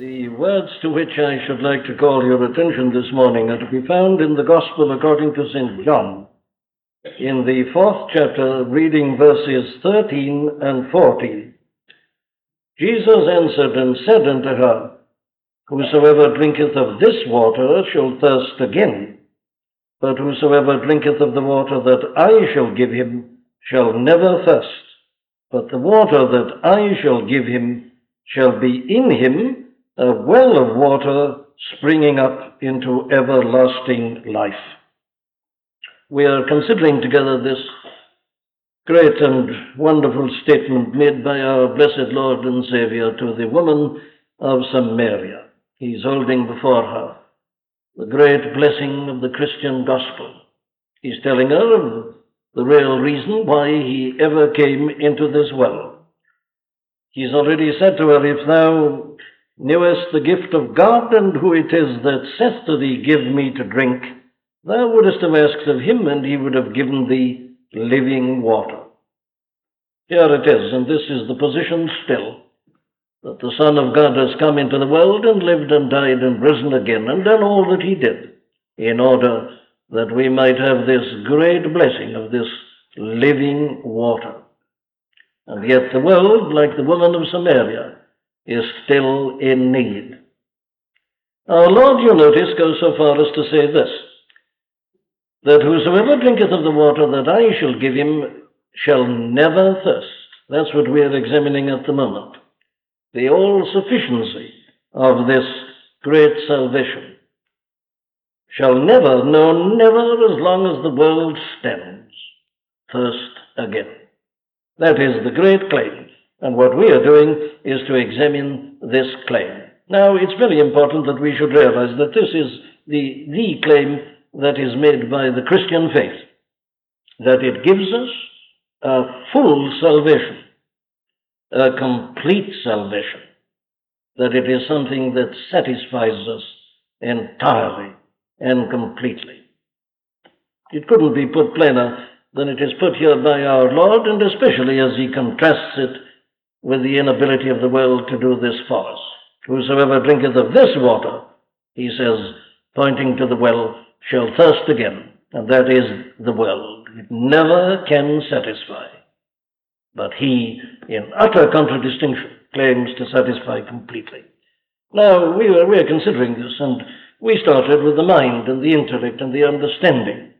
The words to which I should like to call your attention this morning are to be found in the Gospel according to St. John, in the 4th chapter, reading verses 13 and 14. Jesus answered and said unto her, Whosoever drinketh of this water shall thirst again, but whosoever drinketh of the water that I shall give him shall never thirst, but the water that I shall give him shall be in him a well of water springing up into everlasting life. We are considering together this great and wonderful statement made by our blessed Lord and Savior to the woman of Samaria. He's holding before her the great blessing of the Christian gospel. He's telling her of the real reason why he ever came into this well. He's already said to her, If thou knewest the gift of God, and who it is that saith to thee, Give me to drink, thou wouldest have asked of him, and he would have given thee living water. Here it is, and this is the position still, that the Son of God has come into the world and lived and died and risen again and done all that he did in order that we might have this great blessing of this living water. And yet the world, like the woman of Samaria, is still in need. Our Lord, you notice, goes so far as to say this, that whosoever drinketh of the water that I shall give him shall never thirst. That's what we are examining at the moment. The all-sufficiency of this great salvation. Shall never, no, never, as long as the world stands, thirst again. That is the great claim. And what we are doing is to examine this claim. Now, it's very important that we should realize that this is the claim that is made by the Christian faith, that it gives us a full salvation, a complete salvation, that it is something that satisfies us entirely and completely. It couldn't be put plainer than it is put here by our Lord, and especially as he contrasts it with the inability of the world to do this for us. Whosoever drinketh of this water, he says, pointing to the well, shall thirst again, and that is the world. It never can satisfy. But he, in utter contradistinction, claims to satisfy completely. Now, we are considering this, and we started with the mind and the intellect and the understanding.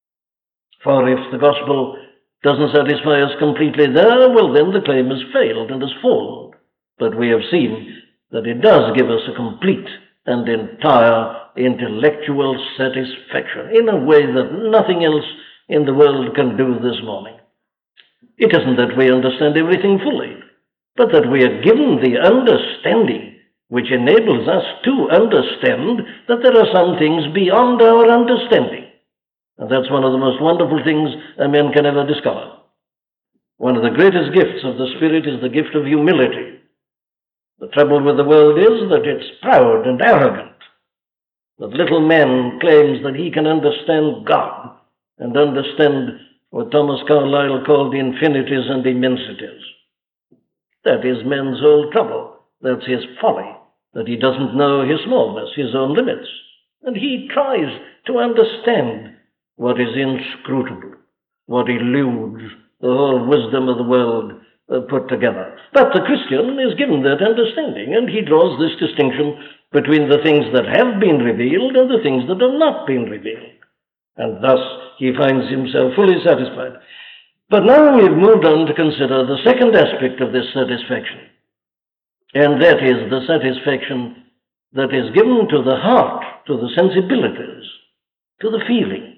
For if the gospel doesn't satisfy us completely there, well, then the claim has failed and has fallen. But we have seen that it does give us a complete and entire intellectual satisfaction in a way that nothing else in the world can do this morning. It isn't that we understand everything fully, but that we are given the understanding which enables us to understand that there are some things beyond our understanding. And that's one of the most wonderful things a man can ever discover. One of the greatest gifts of the Spirit is the gift of humility. The trouble with the world is that it's proud and arrogant. That little man claims that he can understand God and understand what Thomas Carlyle called infinities and immensities. That is man's whole trouble. That's his folly, that he doesn't know his smallness, his own limits. And he tries to understand what is inscrutable, what eludes the whole wisdom of the world put together. But the Christian is given that understanding, and he draws this distinction between the things that have been revealed and the things that have not been revealed. And thus he finds himself fully satisfied. But now we've moved on to consider the second aspect of this satisfaction, and that is the satisfaction that is given to the heart, to the sensibilities, to the feelings.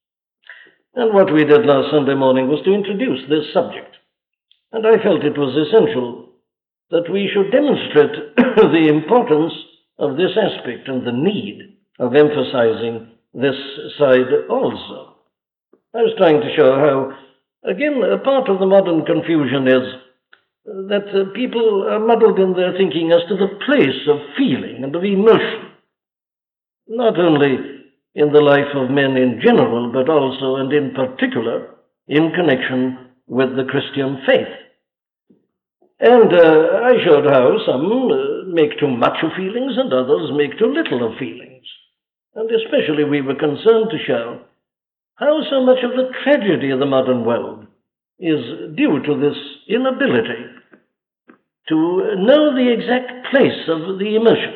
And what we did last Sunday morning was to introduce this subject. And I felt it was essential that we should demonstrate the importance of this aspect and the need of emphasizing this side also. I was trying to show how, again, a part of the modern confusion is that people are muddled in their thinking as to the place of feeling and of emotion, not only in the life of men in general, but also and in particular in connection with the Christian faith. And I showed how some make too much of feelings and others make too little of feelings. And especially we were concerned to show how so much of the tragedy of the modern world is due to this inability to know the exact place of the emotions.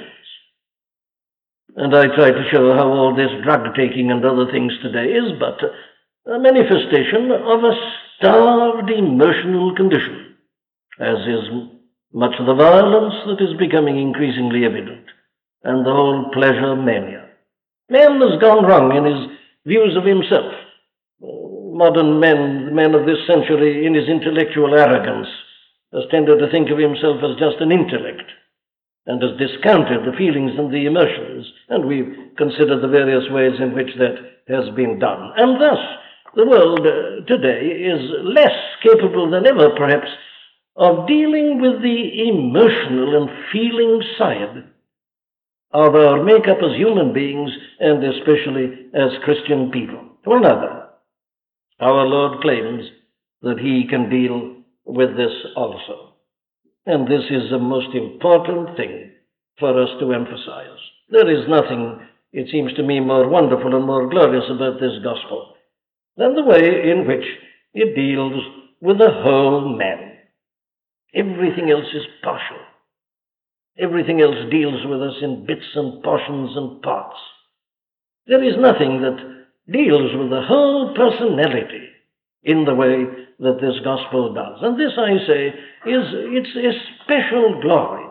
And I tried to show how all this drug-taking and other things today is but a manifestation of a starved emotional condition, as is much of the violence that is becoming increasingly evident, and the whole pleasure mania. Man has gone wrong in his views of himself. Modern men of this century, in his intellectual arrogance, has tended to think of himself as just an intellect, and has discounted the feelings and the emotions, and we've considered the various ways in which that has been done. And thus, the world today is less capable than ever, perhaps, of dealing with the emotional and feeling side of our makeup as human beings, and especially as Christian people. To another, our Lord claims that he can deal with this also. And this is the most important thing for us to emphasize. There is nothing, it seems to me, more wonderful and more glorious about this gospel than the way in which it deals with the whole man. Everything else is partial. Everything else deals with us in bits and portions and parts. There is nothing that deals with the whole personality in the way that this gospel does. And this, I say, is its a special glory.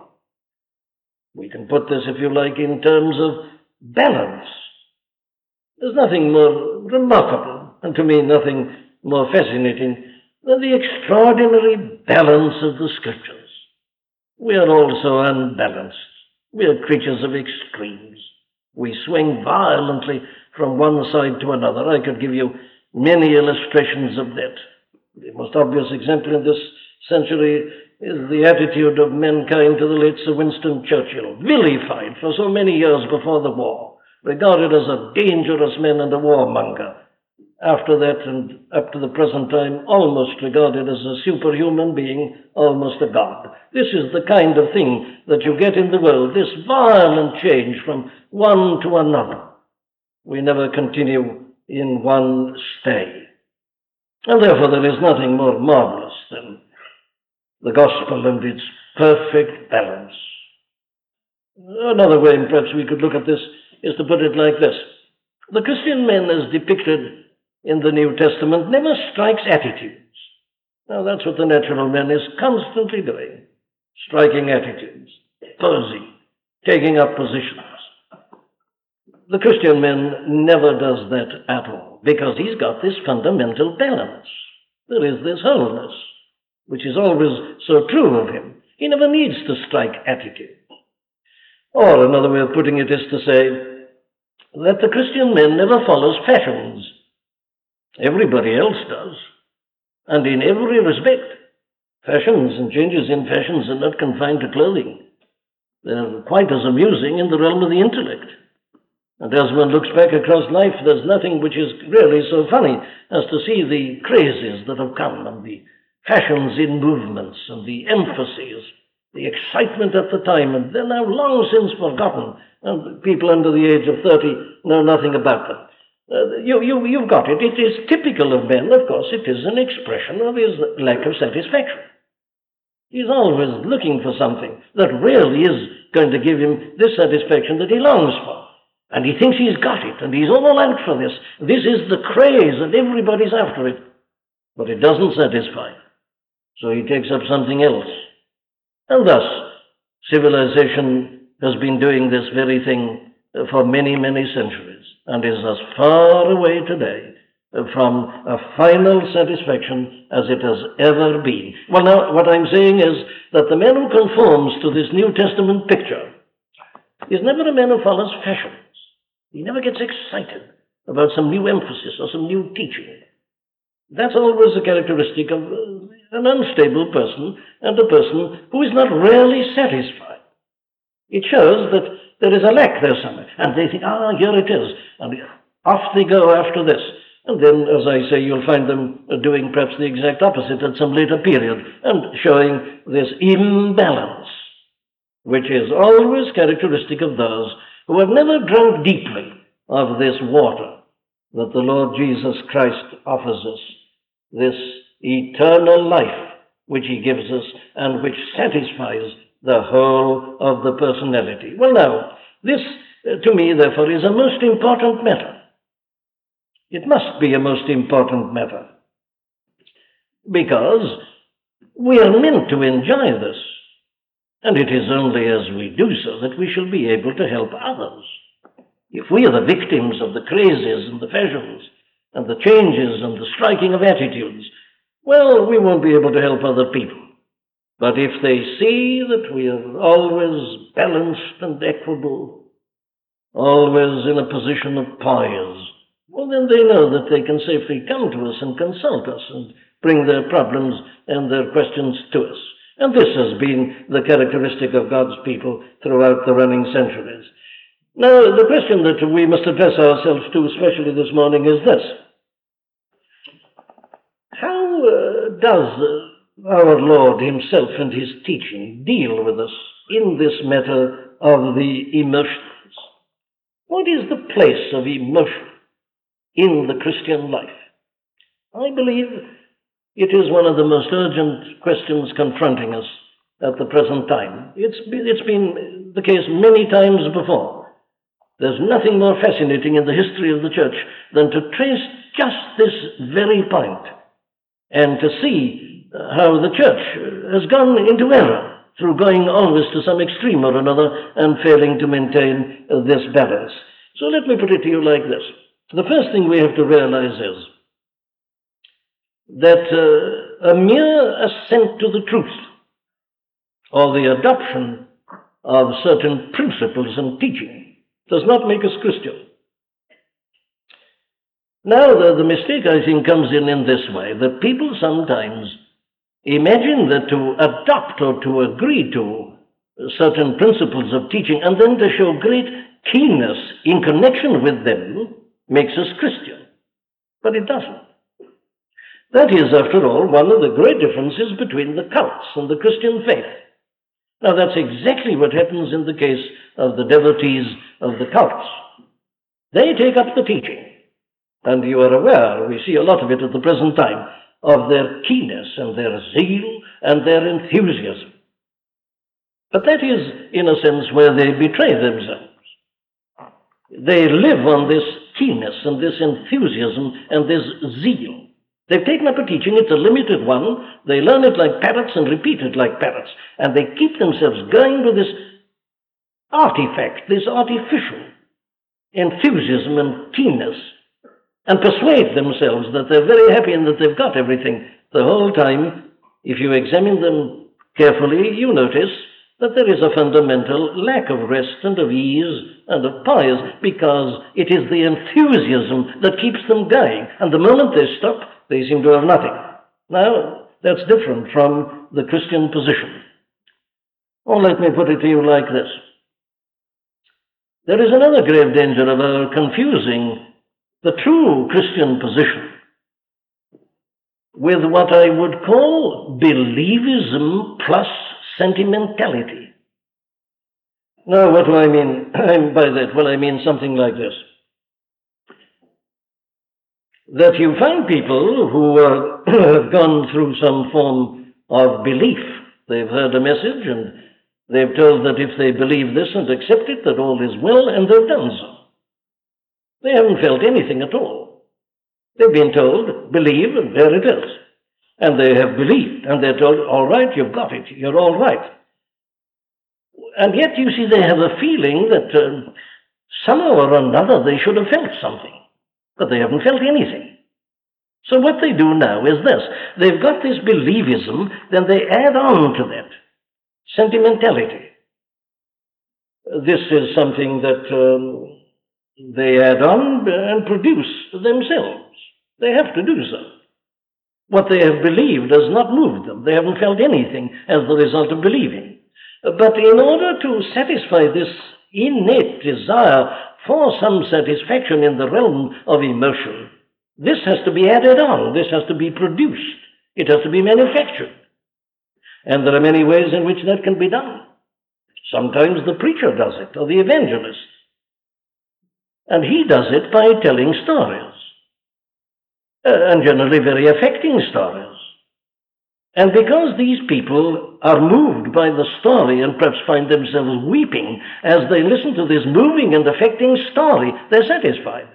We can put this, if you like, in terms of balance. There's nothing more remarkable, and to me nothing more fascinating, than the extraordinary balance of the Scriptures. We are also unbalanced. We are creatures of extremes. We swing violently from one side to another. I could give you many illustrations of that. The most obvious example in this century is the attitude of mankind to the late Sir Winston Churchill, vilified for so many years before the war, regarded as a dangerous man and a warmonger. After that, and up to the present time, almost regarded as a superhuman being, almost a god. This is the kind of thing that you get in the world, this violent change from one to another. We never continue in one stay. And therefore there is nothing more marvelous than the gospel and its perfect balance. Another way, perhaps we could look at this, is to put it like this. The Christian man as depicted in the New Testament never strikes attitudes. Now that's what the natural man is constantly doing, striking attitudes, posing, taking up positions. The Christian man never does that at all, because he's got this fundamental balance. There is this wholeness, which is always so true of him. He never needs to strike attitudes. Or another way of putting it is to say that the Christian man never follows fashions. Everybody else does, and in every respect. Fashions and changes in fashions are not confined to clothing. They're quite as amusing in the realm of the intellect. And as one looks back across life, there's nothing which is really so funny as to see the crazes that have come, and the fashions in movements, and the emphases, the excitement at the time, and they're now long since forgotten, and people under the age of 30 know nothing about them. You've got it. It is typical of men, of course. It is an expression of his lack of satisfaction. He's always looking for something that really is going to give him this satisfaction that he longs for. And he thinks he's got it, and he's all out for this. This is the craze, and everybody's after it. But it doesn't satisfy. So he takes up something else. And thus, civilization has been doing this very thing for many, many centuries, and is as far away today from a final satisfaction as it has ever been. Well, now, what I'm saying is that the man who conforms to this New Testament picture is never a man who follows fashions. He never gets excited about some new emphasis or some new teaching. That's always a characteristic of an unstable person, and a person who is not really satisfied. It shows that there is a lack there somewhere, and they think, here it is, and off they go after this. And then, as I say, you'll find them doing perhaps the exact opposite at some later period and showing this imbalance, which is always characteristic of those who have never drunk deeply of this water that the Lord Jesus Christ offers us, this eternal life which he gives us and which satisfies the whole of the personality. Well, now, this, to me, therefore, is a most important matter. It must be a most important matter, because we are meant to enjoy this, and it is only as we do so that we shall be able to help others. If we are the victims of the crazes and the fashions and the changes and the striking of attitudes, well, we won't be able to help other people. But if they see that we are always balanced and equable, always in a position of poise, well, then they know that they can safely come to us and consult us and bring their problems and their questions to us. And this has been the characteristic of God's people throughout the running centuries. Now, the question that we must address ourselves to, especially this morning, is this. How does our Lord himself and his teaching deal with us in this matter of the emotions? What is the place of emotion in the Christian life? I believe it is one of the most urgent questions confronting us at the present time. It's been the case many times before. There's nothing more fascinating in the history of the church than to trace just this very point and to see how the church has gone into error through going always to some extreme or another and failing to maintain this balance. So let me put it to you like this. The first thing we have to realize is that a mere assent to the truth or the adoption of certain principles and teaching does not make us Christian. Now, the mistake, I think, comes in this way, that people sometimes imagine that to adopt or to agree to certain principles of teaching and then to show great keenness in connection with them makes us Christian. But it doesn't. That is, after all, one of the great differences between the cults and the Christian faith. Now, that's exactly what happens in the case of the devotees of the cults. They take up the teaching, and you are aware, we see a lot of it at the present time, of their keenness and their zeal and their enthusiasm. But that is, in a sense, where they betray themselves. They live on this keenness and this enthusiasm and this zeal. They've taken up a teaching, it's a limited one, they learn it like parrots and repeat it like parrots, and they keep themselves going to this artifact, this artificial enthusiasm and keenness, and persuade themselves that they're very happy and that they've got everything. The whole time, if you examine them carefully, you notice that there is a fundamental lack of rest and of ease and of poise, because it is the enthusiasm that keeps them going, and the moment they stop, they seem to have nothing. Now, that's different from the Christian position. Or let me put it to you like this. There is another grave danger of our confusing the true Christian position with what I would call believism plus sentimentality. Now, what do I mean by that? Well, I mean something like this. That you find people who have gone through some form of belief. They've heard a message and they've told that if they believe this and accept it, that all is well, and they've done so. They haven't felt anything at all. They've been told, believe, and there it is. And they have believed, and they're told, all right, you've got it, you're all right. And yet, you see, they have a feeling that somehow or another they should have felt something, but they haven't felt anything. So what they do now is this. They've got this believism, then they add on to that sentimentality. This is something that they add on and produce themselves. They have to do so. What they have believed does not move them. They haven't felt anything as the result of believing. But in order to satisfy this innate desire for some satisfaction in the realm of emotion, This has to be added on. This has to be produced. It has to be manufactured. And there are many ways in which that can be done. Sometimes the preacher does it, or the evangelist. And he does it by telling stories. And generally very affecting stories. And because these people are moved by the story and perhaps find themselves weeping as they listen to this moving and affecting story, they're satisfied.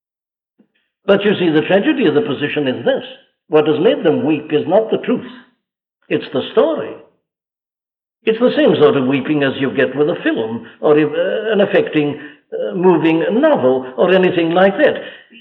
But you see, the tragedy of the position is this. What has made them weep is not the truth. It's the story. It's the same sort of weeping as you get with a film or an affecting, moving novel or anything like that.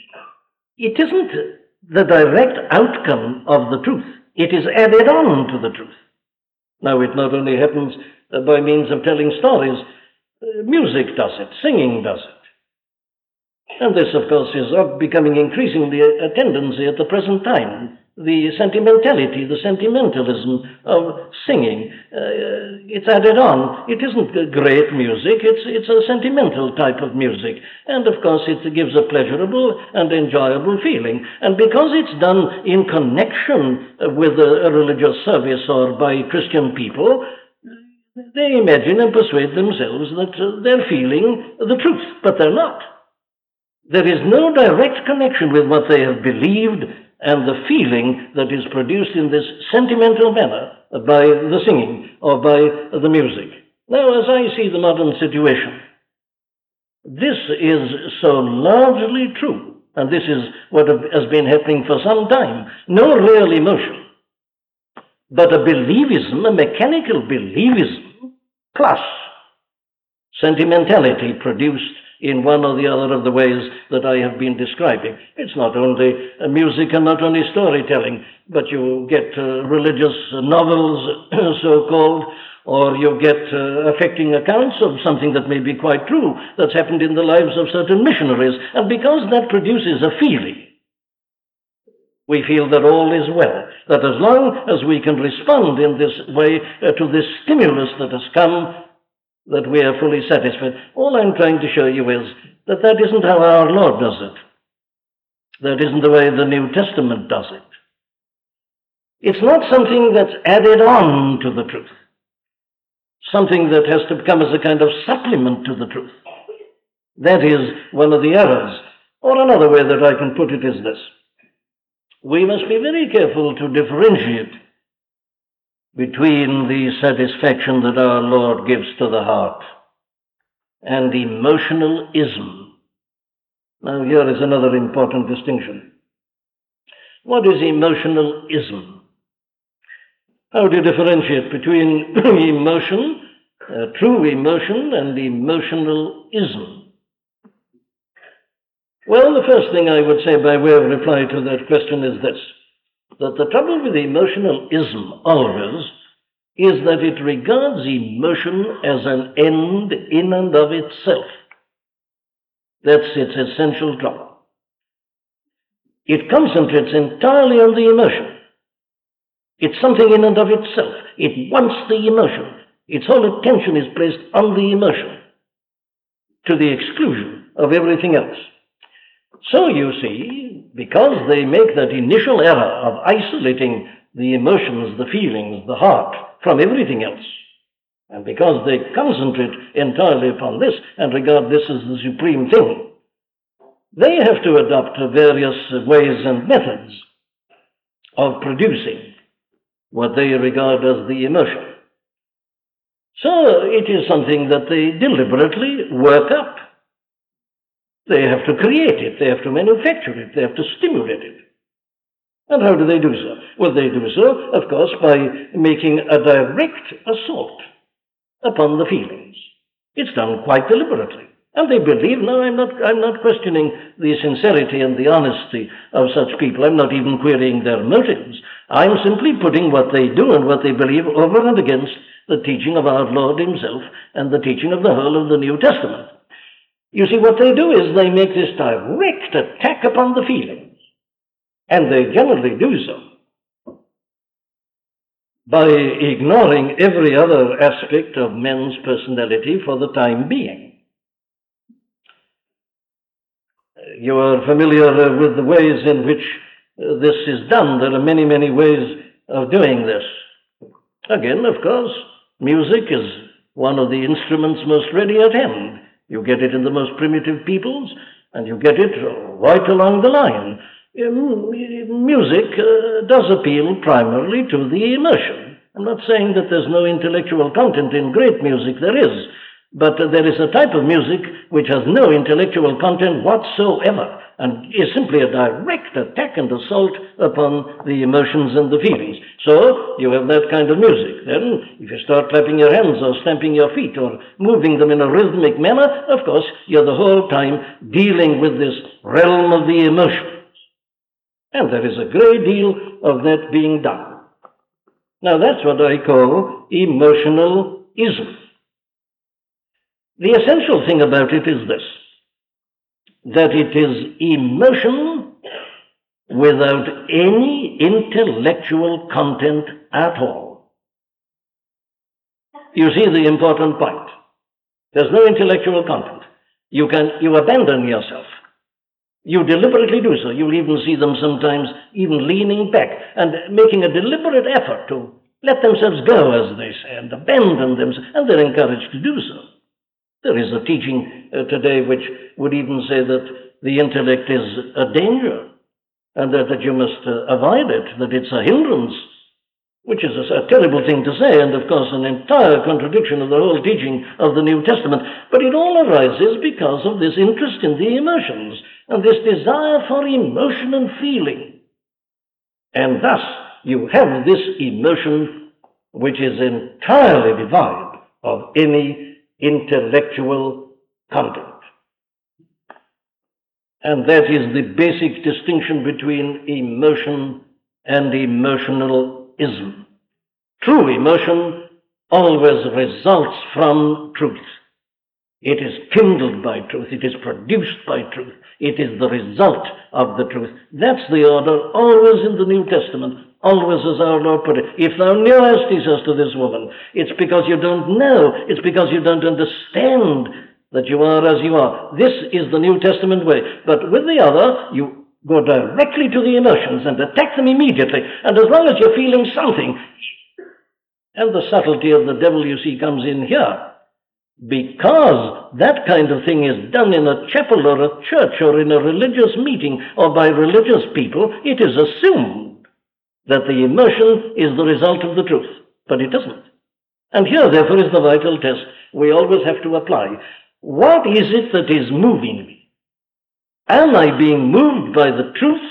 It isn't the direct outcome of the truth. It is added on to the truth. Now, it not only happens by means of telling stories, music does it, singing does it. And this, of course, is becoming increasingly a tendency at the present time. The sentimentality, the sentimentalism of singing, it's added on. It isn't great music, it's a sentimental type of music. And of course it gives a pleasurable and enjoyable feeling. And because it's done in connection with a religious service or by Christian people, they imagine and persuade themselves that they're feeling the truth, but they're not. There is no direct connection with what they have believed and the feeling that is produced in this sentimental manner by the singing or by the music. Now, as I see the modern situation, this is so largely true, and this is what has been happening for some time. No real emotion, but a believism, a mechanical believism, plus sentimentality produced in one or the other of the ways that I have been describing. It's not only music and not only storytelling, but you get religious novels, so-called, or you get affecting accounts of something that may be quite true that's happened in the lives of certain missionaries. And because that produces a feeling, we feel that all is well, that as long as we can respond in this way to this stimulus that has come, that we are fully satisfied. All I'm trying to show you is that that isn't how our Lord does it. That isn't the way the New Testament does it. It's not something that's added on to the truth, something that has to come as a kind of supplement to the truth. That is one of the errors. Or another way that I can put it is this. We must be very careful to differentiate between the satisfaction that our Lord gives to the heart and emotionalism. Now, here is another important distinction. What is emotionalism? How do you differentiate between emotion, true emotion, and emotionalism? Well, the first thing I would say by way of reply to that question is this. That the trouble with emotionalism always is that it regards emotion as an end in and of itself. That's its essential trouble. It concentrates entirely on the emotion. It's something in and of itself. It wants the emotion. Its whole attention is placed on the emotion to the exclusion of everything else. So you see, because they make that initial error of isolating the emotions, the feelings, the heart from everything else, and because they concentrate entirely upon this and regard this as the supreme thing, they have to adopt various ways and methods of producing what they regard as the emotion. So it is something that they deliberately work up. They have to create it, they have to manufacture it, they have to stimulate it. And how do they do so? Well, they do so, of course, by making a direct assault upon the feelings. It's done quite deliberately. And they believe, no, I'm not questioning the sincerity and the honesty of such people. I'm not even querying their motives. I'm simply putting what they do and what they believe over and against the teaching of our Lord himself and the teaching of the whole of the New Testament. You see, what they do is they make this direct attack upon the feelings, and they generally do so by ignoring every other aspect of men's personality for the time being. You are familiar with the ways in which this is done. There are many, many ways of doing this. Again, of course, music is one of the instruments most ready at hand. You get it in the most primitive peoples, and you get it right along the line. Music does appeal primarily to the emotion. I'm not saying that there's no intellectual content in great music. There is. But there is a type of music which has no intellectual content whatsoever and is simply a direct attack and assault upon the emotions and the feelings. So you have that kind of music. Then if you start clapping your hands or stamping your feet or moving them in a rhythmic manner, of course, you're the whole time dealing with this realm of the emotions. And there is a great deal of that being done. Now that's what I call emotionalism. The essential thing about it is this, that it is emotion without any intellectual content at all. You see the important point. There's no intellectual content. You abandon yourself. You deliberately do so. You'll even see them sometimes even leaning back and making a deliberate effort to let themselves go, as they say, and abandon themselves, and they're encouraged to do so. There is a teaching today which would even say that the intellect is a danger and that you must avoid it, that it's a hindrance, which is a terrible thing to say, and of course an entire contradiction of the whole teaching of the New Testament. But it all arises because of this interest in the emotions and this desire for emotion and feeling. And thus you have this emotion which is entirely devoid of any intellectual content. And that is the basic distinction between emotion and emotionalism. True emotion always results from truth. It is kindled by truth. It is produced by truth. It is the result of the truth. That's the order always in the New Testament. Always, as our Lord put it, if thou knowest, he says to this woman, it's because you don't know, it's because you don't understand that you are as you are. This is the New Testament way. But with the other, you go directly to the emotions and attack them immediately. And as long as you're feeling something, and the subtlety of the devil, you see, comes in here. Because that kind of thing is done in a chapel or a church or in a religious meeting or by religious people, it is assumed that the emotion is the result of the truth, but it isn't. And here, therefore, is the vital test we always have to apply. What is it that is moving me? Am I being moved by the truth,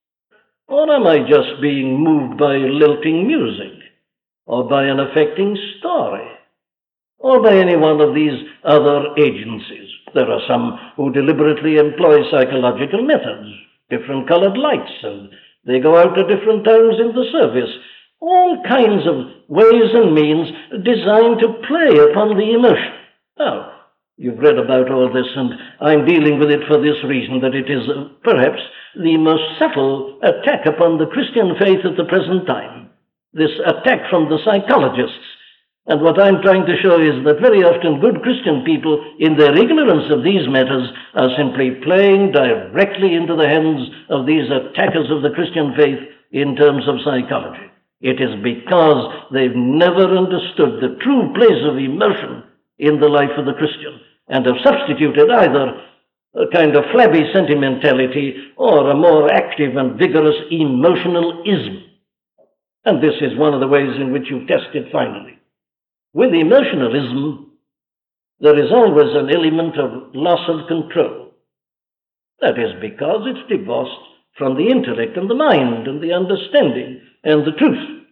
or am I just being moved by lilting music, or by an affecting story, or by any one of these other agencies? There are some who deliberately employ psychological methods, different colored lights, and they go out at different times in the service. All kinds of ways and means designed to play upon the emotion. Now, you've read about all this, and I'm dealing with it for this reason, that it is perhaps the most subtle attack upon the Christian faith at the present time. This attack from the psychologists. And what I'm trying to show is that very often good Christian people, in their ignorance of these matters, are simply playing directly into the hands of these attackers of the Christian faith in terms of psychology. It is because they've never understood the true place of emotion in the life of the Christian and have substituted either a kind of flabby sentimentality or a more active and vigorous emotionalism. And this is one of the ways in which you test it finally. With emotionalism, there is always an element of loss of control. That is because it's divorced from the intellect and the mind and the understanding and the truth.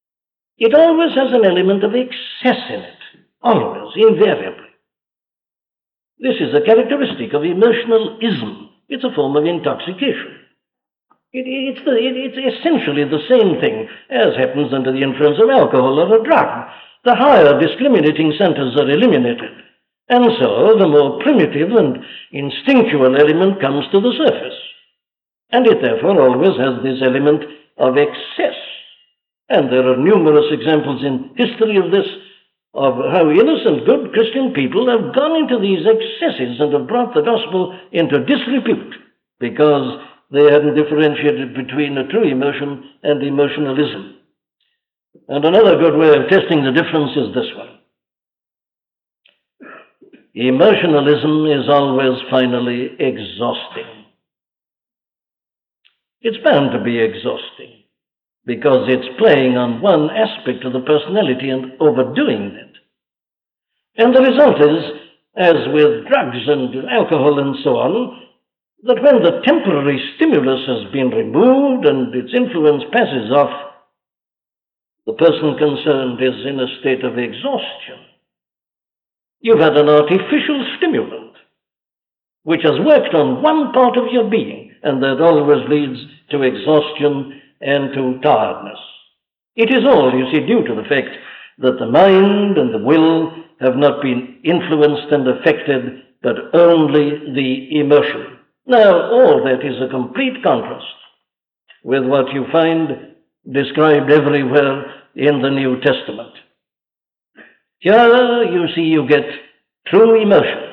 It always has an element of excess in it, always, invariably. This is a characteristic of emotionalism. It's a form of intoxication. It's essentially the same thing as happens under the influence of alcohol or a drug. The higher discriminating centers are eliminated, and so the more primitive and instinctual element comes to the surface. And it therefore always has this element of excess. And there are numerous examples in history of this, of how innocent, good Christian people have gone into these excesses and have brought the gospel into disrepute because they hadn't differentiated between a true emotion and emotionalism. And another good way of testing the difference is this one. Emotionalism is always finally exhausting. It's bound to be exhausting because it's playing on one aspect of the personality and overdoing it. And the result is, as with drugs and alcohol and so on, that when the temporary stimulus has been removed and its influence passes off, the person concerned is in a state of exhaustion. You've had an artificial stimulant which has worked on one part of your being, and that always leads to exhaustion and to tiredness. It is all, you see, due to the fact that the mind and the will have not been influenced and affected, but only the emotion. Now, all that is a complete contrast with what you find described everywhere in the New Testament. Here, you see, you get true emotion.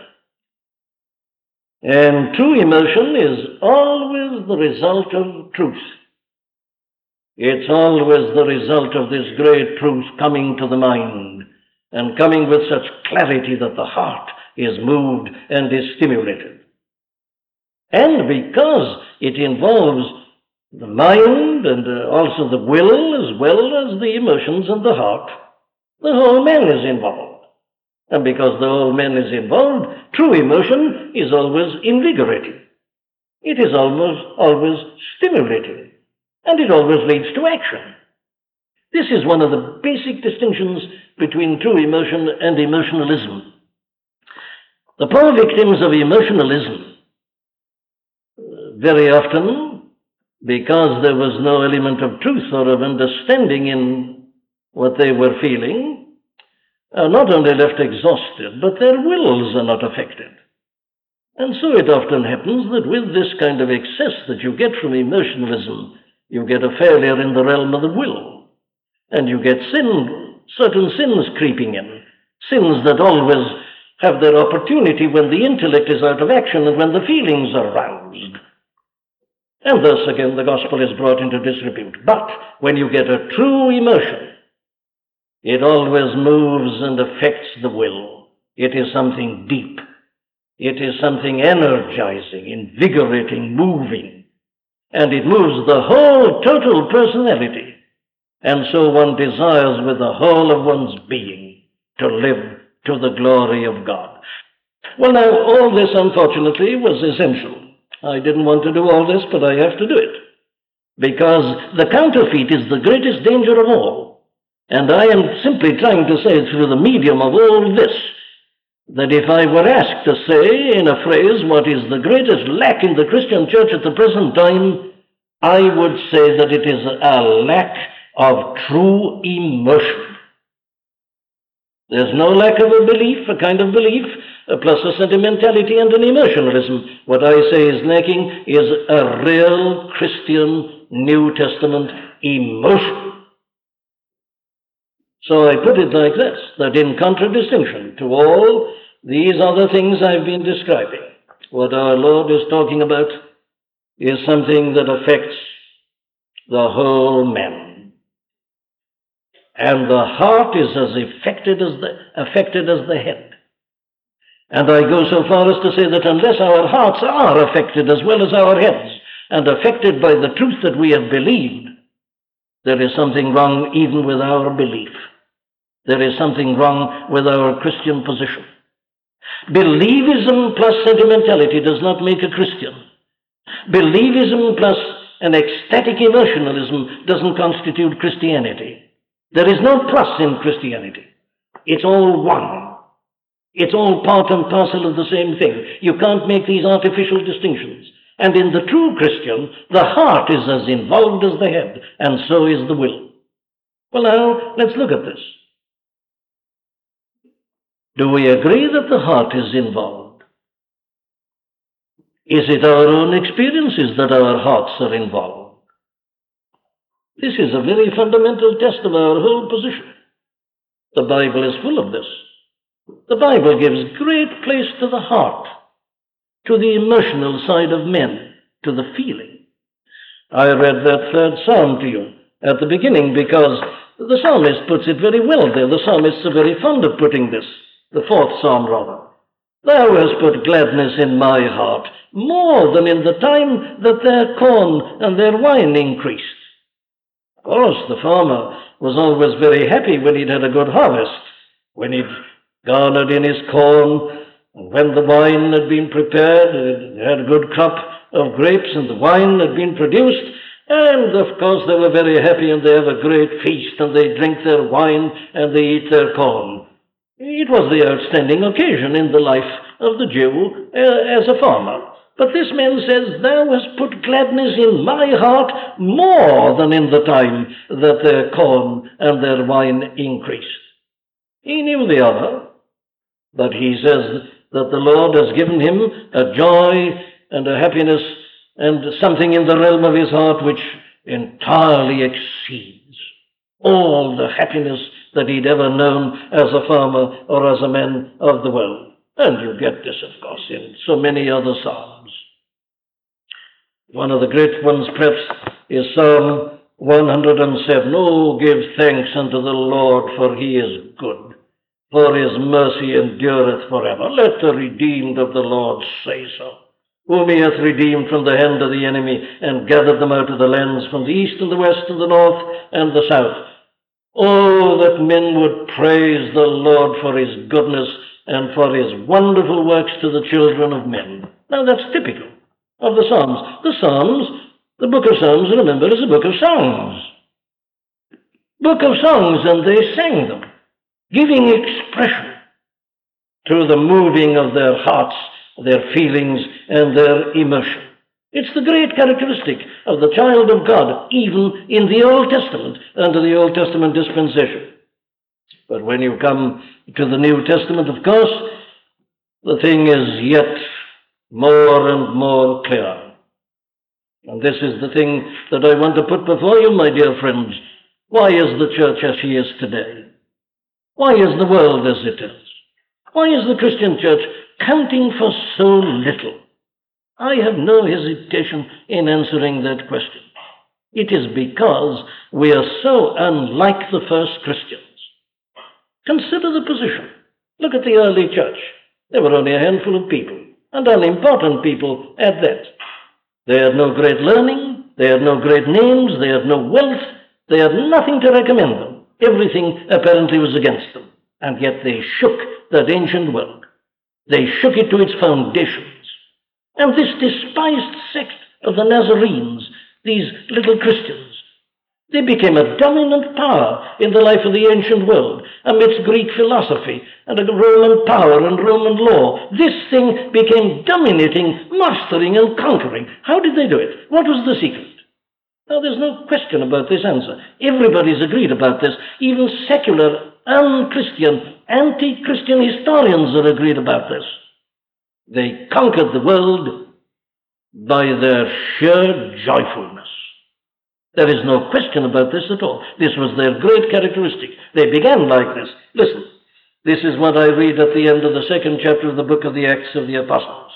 And true emotion is always the result of truth. It's always the result of this great truth coming to the mind and coming with such clarity that the heart is moved and is stimulated. And because it involves the mind and also the will as well as the emotions and the heart, the whole man is involved. And because the whole man is involved, true emotion is always invigorating. It is always stimulating. And it always leads to action. This is one of the basic distinctions between true emotion and emotionalism. The poor victims of emotionalism, very often, because there was no element of truth or of understanding in what they were feeling, are not only left exhausted, but their wills are not affected. And so it often happens that with this kind of excess that you get from emotionalism, you get a failure in the realm of the will. And you get certain sins creeping in, sins that always have their opportunity when the intellect is out of action and when the feelings are roused. And thus again the gospel is brought into disrepute. But when you get a true emotion, it always moves and affects the will. It is something deep. It is something energizing, invigorating, moving. And it moves the whole total personality. And so one desires with the whole of one's being to live to the glory of God. Well, now, all this, unfortunately, was essential. I didn't want to do all this, but I have to do it. Because the counterfeit is the greatest danger of all. And I am simply trying to say through the medium of all this, that if I were asked to say in a phrase what is the greatest lack in the Christian church at the present time, I would say that it is a lack of true emotion. There's no lack of a belief, a kind of belief, plus a sentimentality and an emotionalism. What I say is lacking is a real Christian New Testament emotion. So I put it like this, that in contradistinction to all these other things I've been describing, what our Lord is talking about is something that affects the whole man. And the heart is as affected as the head. And I go so far as to say that unless our hearts are affected as well as our heads, and affected by the truth that we have believed, there is something wrong even with our belief. There is something wrong with our Christian position. Believism plus sentimentality does not make a Christian. Believism plus an ecstatic emotionalism doesn't constitute Christianity. There is no plus in Christianity. It's all one. It's all part and parcel of the same thing. You can't make these artificial distinctions. And in the true Christian, the heart is as involved as the head, and so is the will. Well, now, let's look at this. Do we agree that the heart is involved? Is it our own experiences that our hearts are involved? This is a very fundamental test of our whole position. The Bible is full of this. The Bible gives great place to the heart, to the emotional side of men. to the feeling. I read that third psalm to you at the beginning because the psalmist puts it very well there. The psalmists are very fond of putting this, the fourth psalm rather. Thou hast put gladness in my heart, more than in the time that their corn and their wine increased. Of course, the farmer was always very happy when he'd had a good harvest, when he'd garnered in his corn, and when the wine had been prepared, he had a good crop of grapes, and the wine had been produced, and of course they were very happy, and they have a great feast, and they drink their wine, and they eat their corn. It was the outstanding occasion in the life of the Jew as a farmer. But this man says, Thou hast put gladness in my heart more than in the time that their corn and their wine increased. He knew the other, but he says that the Lord has given him a joy and a happiness and something in the realm of his heart which entirely exceeds all the happiness that he'd ever known as a farmer or as a man of the world. And you get this, of course, in so many other psalms. One of the great ones, perhaps, is Psalm 107. Oh, give thanks unto the Lord, for he is good, for his mercy endureth forever. Let the redeemed of the Lord say so, whom he hath redeemed from the hand of the enemy, and gathered them out of the lands from the east and the west and the north and the south. Oh, that men would praise the Lord for his goodness and for his wonderful works to the children of men. Now that's typical of the Psalms. The Psalms, the book of Psalms, remember, is a book of songs. Book of songs, and they sang them, giving expression to the moving of their hearts, their feelings, and their emotion. It's the great characteristic of the child of God, even in the Old Testament, under the Old Testament dispensation. But when you come to the New Testament, of course, the thing is yet more and more clear. And this is the thing that I want to put before you, my dear friends. Why is the church as she is today? Why is the world as it is? Why is the Christian church counting for so little? I have no hesitation in answering that question. It is because we are so unlike the first Christians. Consider the position. Look at the early church. There were only a handful of people, and unimportant people at that. They had no great learning, they had no great names, they had no wealth, they had nothing to recommend them. Everything apparently was against them, and yet they shook that ancient world. They shook it to its foundations. And this despised sect of the Nazarenes, these little Christians, they became a dominant power in the life of the ancient world, amidst Greek philosophy and Roman power and Roman law. This thing became dominating, mastering, and conquering. How did they do it? What was the secret? Now, there's no question about this answer. Everybody's agreed about this. Even secular, unchristian, anti-Christian historians are agreed about this. They conquered the world by their sheer joyfulness. There is no question about this at all. This was their great characteristic. They began like this. Listen, this is what I read at the end of the second chapter of the book of the Acts of the Apostles.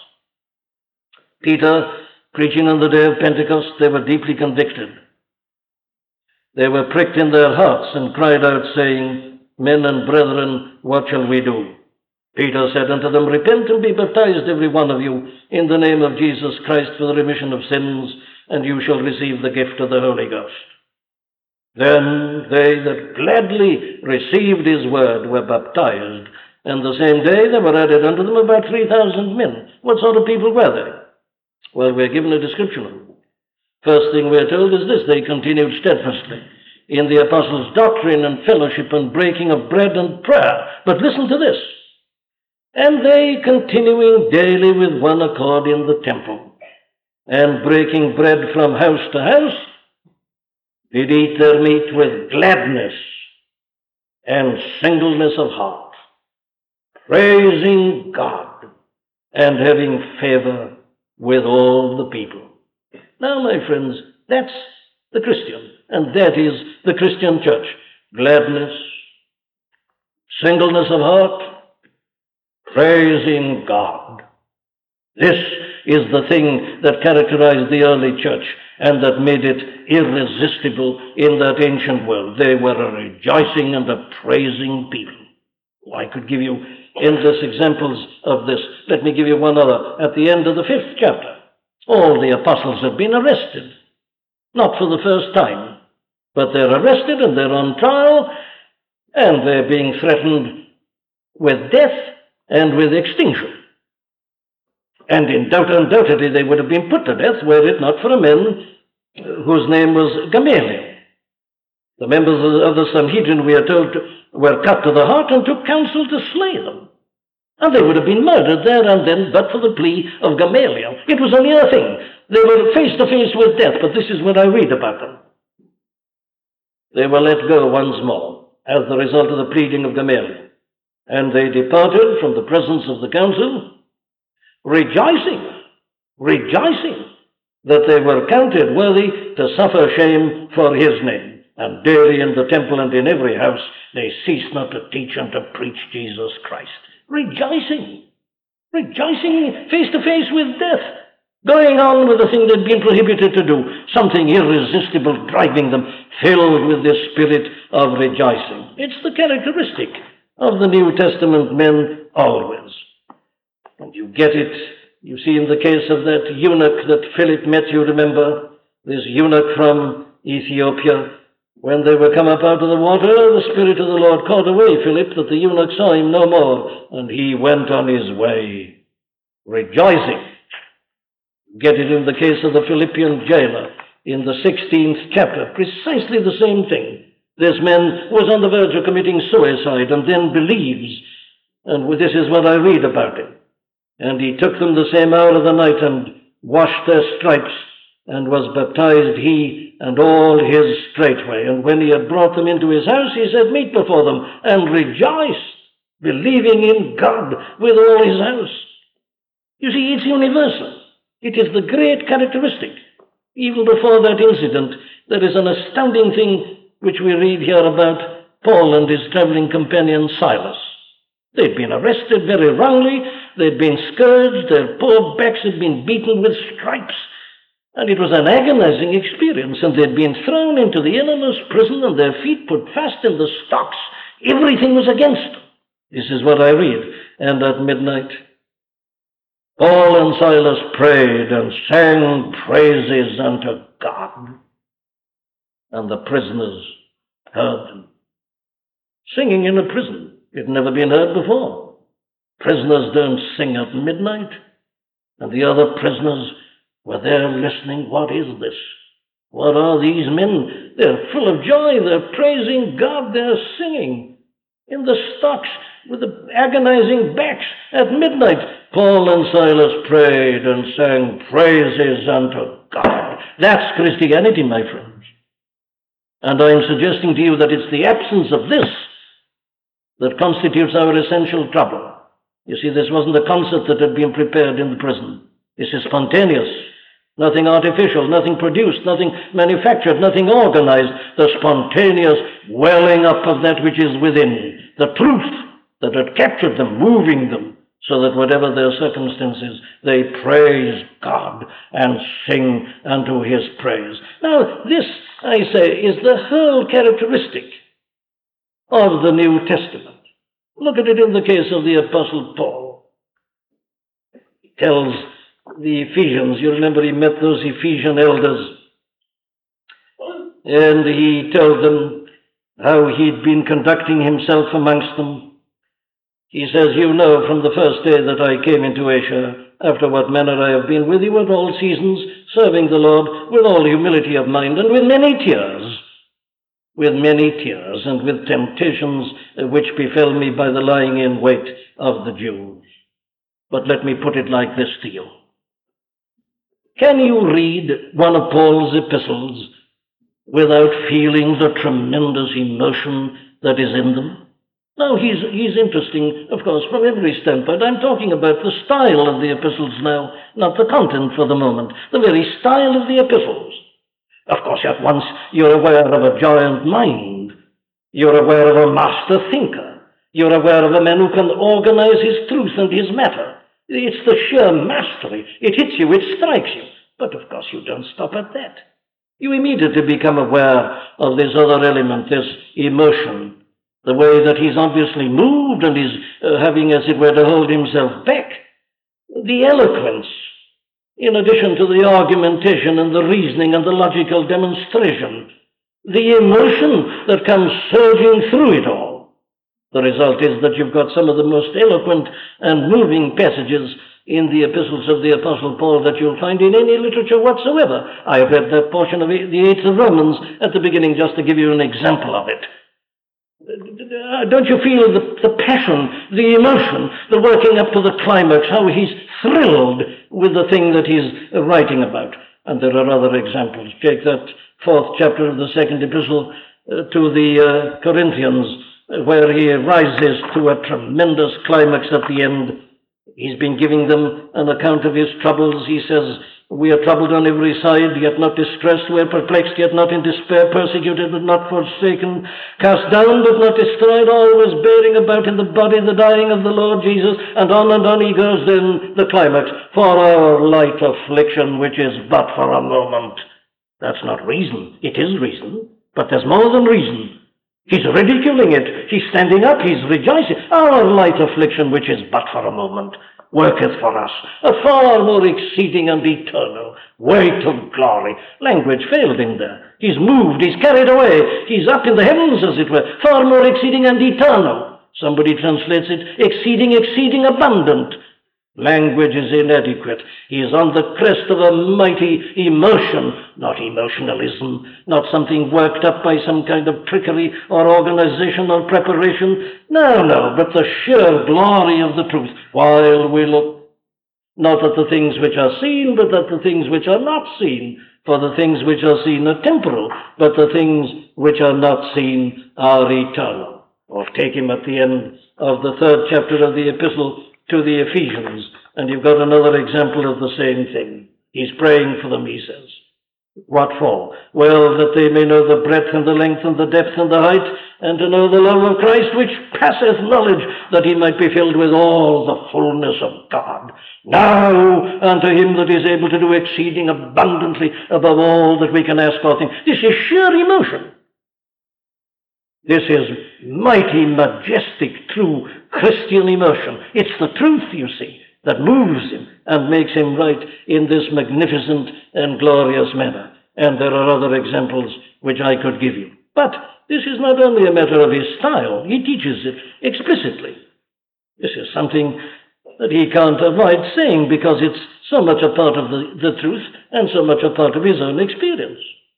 Peter, preaching on the day of Pentecost, they were deeply convicted. They were pricked in their hearts and cried out, saying, Men and brethren, what shall we do? Peter said unto them, Repent and be baptized, every one of you, in the name of Jesus Christ for the remission of sins, and you shall receive the gift of the Holy Ghost. Then they that gladly received his word were baptized, and the same day there were added unto them about 3,000 men. What sort of people were they? Well, we're given a description of them. First thing we're told is this: they continued steadfastly in the apostles' doctrine and fellowship and breaking of bread and prayer. But listen to this. And they, continuing daily with one accord in the temple, and breaking bread from house to house, did eat their meat with gladness and singleness of heart, praising God and having favor with all the people. Now, my friends, that's the Christian, and that is the Christian church. Gladness, singleness of heart, praising God. This is the thing that characterized the early church and that made it irresistible in that ancient world. They were a rejoicing and a praising people. I could give you endless examples of this. Let me give you one other. At the end of the 5th chapter, all the apostles have been arrested. Not for the first time, but they're arrested and they're on trial, and they're being threatened with death and with extinction. And undoubtedly they would have been put to death were it not for a man whose name was Gamaliel. The members of the Sanhedrin, we are told, were cut to the heart and took counsel to slay them. And they would have been murdered there and then, but for the plea of Gamaliel. It was a near thing. They were face to face with death, but this is what I read about them. They were let go once more as the result of the pleading of Gamaliel. And they departed from the presence of the council, rejoicing that they were counted worthy to suffer shame for his name. And daily in the temple and in every house they ceased not to teach and to preach Jesus Christ. Rejoicing face to face with death, going on with the thing they'd been prohibited to do, something irresistible driving them, filled with this spirit of rejoicing. It's the characteristic of the New Testament men always. And you get it, you see in the case of that eunuch that Philip met, you remember, this eunuch from Ethiopia. When they were come up out of the water, the Spirit of the Lord called away Philip, that the eunuch saw him no more, and he went on his way, rejoicing. Get it in the case of the Philippian jailer in the 16th chapter, precisely the same thing. This man was on the verge of committing suicide and then believes, and this is what I read about him. And he took them the same hour of the night and washed their stripes, and was baptized, he and all his straightway. And when he had brought them into his house, he set meat before them, and rejoiced, believing in God with all his house. You see, it's universal. It is the great characteristic. Even before that incident, there is an astounding thing which we read here about Paul and his traveling companion Silas. They'd been arrested very wrongly, they'd been scourged, their poor backs had been beaten with stripes, and it was an agonizing experience, and they'd been thrown into the innermost prison and their feet put fast in the stocks. Everything was against them. This is what I read. And at midnight, Paul and Silas prayed and sang praises unto God, and the prisoners heard them. Singing in a prison. It had never been heard before. Prisoners don't sing at midnight. And the other prisoners were there listening. What is this? What are these men? They're full of joy. They're praising God. They're singing in the stocks with the agonizing backs at midnight. Paul and Silas prayed and sang praises unto God. That's Christianity, my friends. And I'm suggesting to you that it's the absence of this that constitutes our essential trouble. You see, this wasn't a concert that had been prepared in the prison. This is spontaneous. Nothing artificial, nothing produced, nothing manufactured, nothing organized. The spontaneous welling up of that which is within. The truth that had captured them, moving them, so that whatever their circumstances, they praise God and sing unto his praise. Now, this, I say, is the whole characteristic of the New Testament. Look at it in the case of the Apostle Paul. He tells the Ephesians, you remember he met those Ephesian elders, and he told them how he'd been conducting himself amongst them. He says, you know from the first day that I came into Asia, after what manner I have been with you at all seasons, serving the Lord with all humility of mind and with many tears, and with temptations which befell me by the lying in wait of the Jews. But let me put it like this to you. Can you read one of Paul's epistles without feeling the tremendous emotion that is in them? Now, he's interesting, of course, from every standpoint. I'm talking about the style of the epistles now, not the content for the moment, the very style of the epistles. Of course, at once you're aware of a giant mind. You're aware of a master thinker. You're aware of a man who can organize his truth and his matter. It's the sheer mastery. It hits you, it strikes you. But of course you don't stop at that. You immediately become aware of this other element, this emotion, the way that he's obviously moved and is having, as it were, to hold himself back. The eloquence, in addition to the argumentation and the reasoning and the logical demonstration, the emotion that comes surging through it all. The result is that you've got some of the most eloquent and moving passages in the epistles of the Apostle Paul that you'll find in any literature whatsoever. I have read that portion of the 8th of Romans at the beginning just to give you an example of it. Don't you feel the passion, the emotion, the working up to the climax, how he's thrilled with the thing that he's writing about? And there are other examples. Take that 4th chapter of the 2nd epistle to the Corinthians, where he rises to a tremendous climax at the end. He's been giving them an account of his troubles. He says, we are troubled on every side, yet not distressed. We are perplexed, yet not in despair. Persecuted, but not forsaken. Cast down, but not destroyed. Always bearing about in the body the dying of the Lord Jesus. And on he goes, then the climax. For our light affliction, which is but for a moment. That's not reason. It is reason, but there's more than reason. He's ridiculing it. He's standing up. He's rejoicing. Our light affliction, which is but for a moment, worketh for us a far more exceeding and eternal weight of glory. Language failed in there. He's moved. He's carried away. He's up in the heavens, as it were. Far more exceeding and eternal. Somebody translates it exceeding abundant. Language is inadequate. He is on the crest of a mighty emotion, not emotionalism, not something worked up by some kind of trickery or organization or preparation. No, but the sheer glory of the truth, while we look not at the things which are seen, but at the things which are not seen. For the things which are seen are temporal, but the things which are not seen are eternal. Or take him at the end of the 3rd chapter of the epistle to the Ephesians, and you've got another example of the same thing. He's praying for them, he says. What for? Well, that they may know the breadth and the length and the depth and the height, and to know the love of Christ, which passeth knowledge, that he might be filled with all the fullness of God. Now unto him that is able to do exceeding abundantly above all that we can ask or think. This is sheer emotion. This is mighty, majestic, true Christian emotion. It's the truth, you see, that moves him and makes him write in this magnificent and glorious manner. And there are other examples which I could give you. But this is not only a matter of his style. He teaches it explicitly. This is something that he can't avoid saying because it's so much a part of the truth and so much a part of his own experience.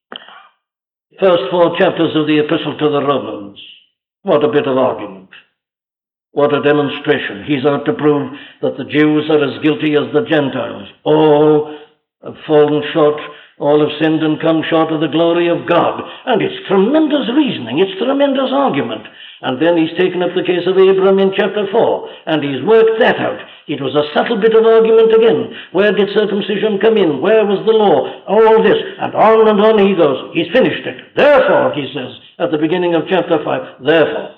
First 4 chapters of the Epistle to the Romans. What a bit of argument. What a demonstration. He's out to prove that the Jews are as guilty as the Gentiles. All have fallen short, all have sinned and come short of the glory of God. And it's tremendous reasoning, it's tremendous argument. And then he's taken up the case of Abraham in chapter 4, and he's worked that out. It was a subtle bit of argument again. Where did circumcision come in? Where was the law? All this. And on he goes. He's finished it. Therefore, he says at the beginning of chapter 5, therefore,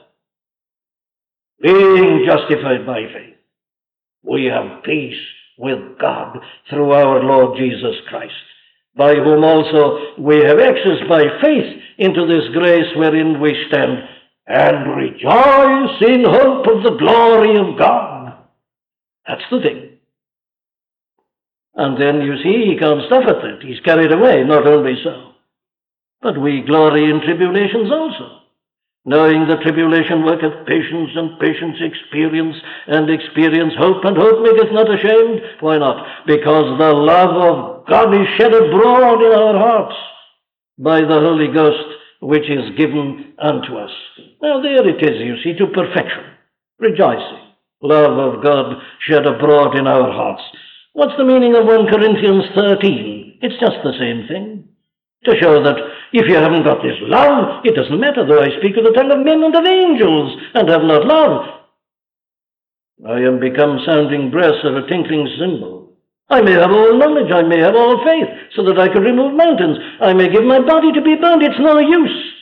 being justified by faith, we have peace with God through our Lord Jesus Christ, by whom also we have access by faith into this grace wherein we stand, and rejoice in hope of the glory of God. That's the thing. And then you see, he can't stop at that. He's carried away. Not only so, but we glory in tribulations also, knowing that tribulation worketh patience, and patience experience, and experience hope, and hope maketh not ashamed. Why not? Because the love of God is shed abroad in our hearts by the Holy Ghost, which is given unto us. Now there it is, you see, to perfection, rejoicing. Love of God shed abroad in our hearts. What's the meaning of 1 Corinthians 13? It's just the same thing. To show that if you haven't got this love, it doesn't matter though I speak with the tongue of men and of angels and have not love. I am become sounding brass or a tinkling cymbal. I may have all knowledge, I may have all faith, so that I could remove mountains. I may give my body to be burned. It's no use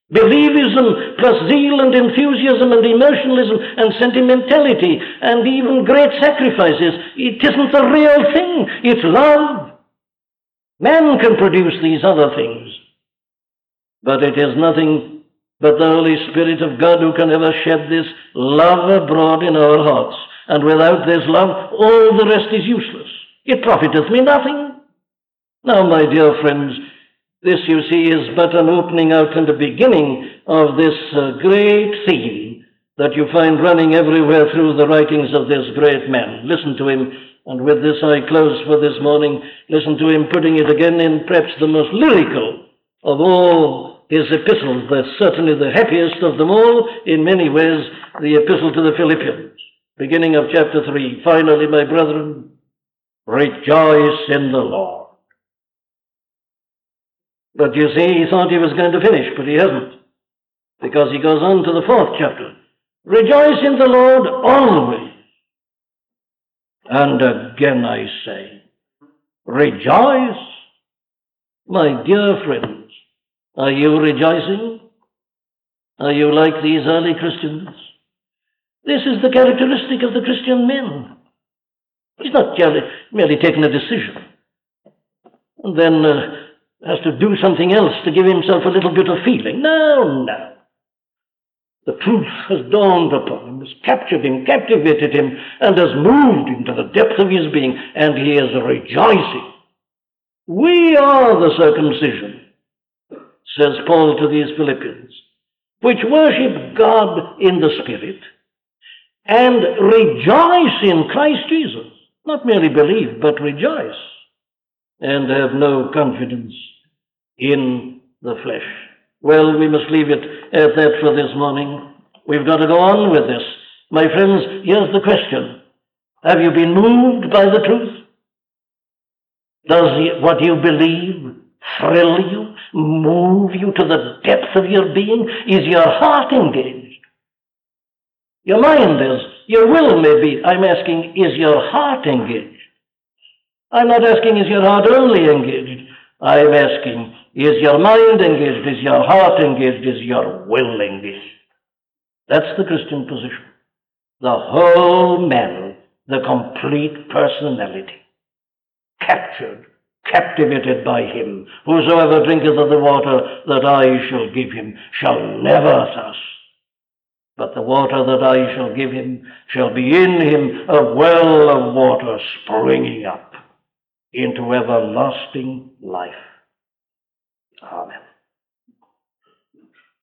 Believism plus zeal and enthusiasm and emotionalism and sentimentality and even great sacrifices. It isn't the real thing. It's love. Man can produce these other things, but it is nothing but the Holy Spirit of God who can ever shed this love abroad in our hearts. And without this love, all the rest is useless. It profiteth me nothing. Now, my dear friends, this, you see, is but an opening out and a beginning of this great theme that you find running everywhere through the writings of this great man. Listen to him, and with this I close for this morning. Listen to him putting it again in perhaps the most lyrical of all his epistles, certainly the happiest of them all, in many ways, the epistle to the Philippians, beginning of chapter 3. Finally, my brethren, rejoice in the Lord. But you see, he thought he was going to finish, but he hasn't, because he goes on to the 4th chapter. Rejoice in the Lord always. And again I say, rejoice. My dear friends, are you rejoicing? Are you like these early Christians? This is the characteristic of the Christian men. He's not merely taking a decision and then has to do something else to give himself a little bit of feeling. No. The truth has dawned upon him, has captured him, captivated him, and has moved him to the depth of his being, and he is rejoicing. We are the circumcision, says Paul to these Philippians, which worship God in the Spirit and rejoice in Christ Jesus. Not merely believe, but rejoice, and have no confidence in the flesh. Well, we must leave it at that for this morning. We've got to go on with this. My friends, here's the question. Have you been moved by the truth? Does what you believe thrill you, move you to the depth of your being? Is your heart engaged? Your mind is, your will may be. I'm asking, is your heart engaged? I'm not asking, is your heart only engaged? I'm asking, is your mind engaged? Is your heart engaged? Is your will engaged? That's the Christian position. The whole man, the complete personality, captured, captivated by him. Whosoever drinketh of the water that I shall give him shall never thirst. But the water that I shall give him shall be in him a well of water springing up into everlasting life. Amen.